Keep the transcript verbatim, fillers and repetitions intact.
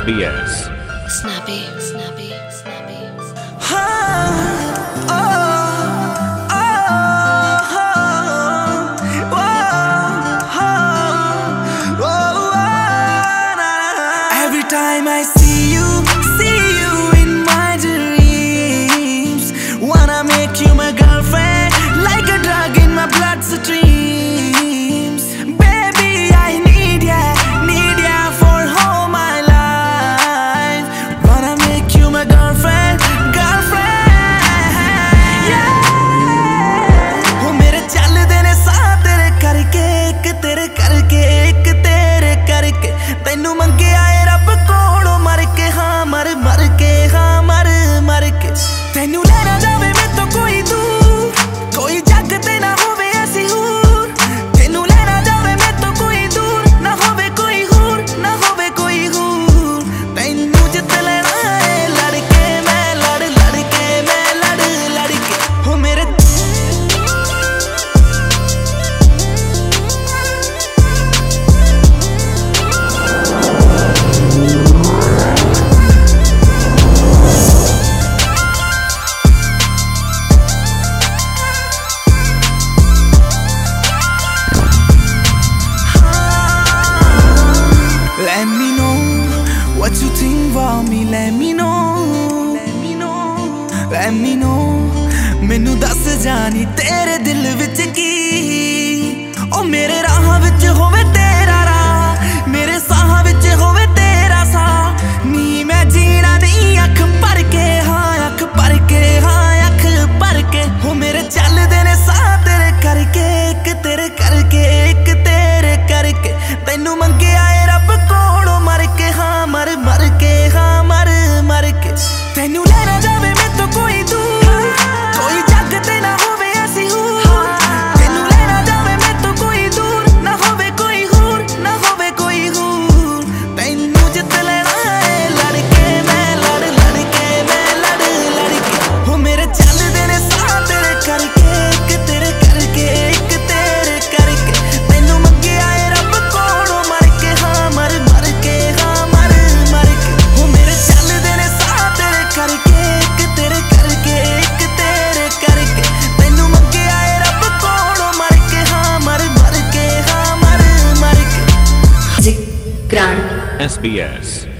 B S Snappy, snappy, snappy. Every time I see you, see you in my dreams. Wanna make you my girlfriend, like a drug in my bloodstreams. Baby, I need ya, need ya for all my life. Wanna make you my girlfriend, girlfriend. Yeah. Oh, मेरे चलदे ने साथ तेरे करके, एक तेरे करके, एक तेरे करके. तैनू मंगे आए रब कोलों मर के, हाँ मर मर के, हाँ मर मर के. तैनू लेना जावे मैं तो कोई दूर, कोई जग ते ना होवे ऐसी हूर. तैनू लेना जावे मैं तो कोई दूर, ना होवे कोई हूर, ना होवे कोई हूर. तैनू जित लेना है लड़के मैं, लड़ लड़के मैं, लड़ लड़के. हो मेरे Let me know what you think about me. Let me know, let me know, let me know. मैनू दस जानी तेरे दिल विच की. ओ मेरे राह विच होवे तेरा राह, मेरे साह विच होवे तेरा साह. नी मैं जीना नहीं अख भर के, हाँ अख भर के, हाँ अख भर के. हो मेरे चलदे ने साह तेरे करके, एक तेरे करके, एक तेरे करके. तैनू मंगे आए रब कोलों मर के, हाँ मर मर के, हाँ मर मर के. तैनू लेना जावे मैं तो कोई दूर, कोई जग ते ना होवे ऐसी हूर. तैनू लेना जावे मैं तो कोई दूर, ना होवे कोई हूर, ना होवे कोई हूर. तैनू जित लेना है लड़के मैं, लड़ लड़के मैं, लड़ लड़के. हो मेरे चलदे ने साह तेरे करके, एक तेरे करके, एक तेरे करके. तैनू मंगे आए रब कोलों मर के, हाँ मर मर के, हाँ मर मर के. हो मेरे चलदे ने साह तेरे करके, एक तेरे करके, एक तेरे करके. तैनू मंगे आए रब कोलों मर के, हाँ मर मर के, हाँ मर मर के. Music Grand. S B S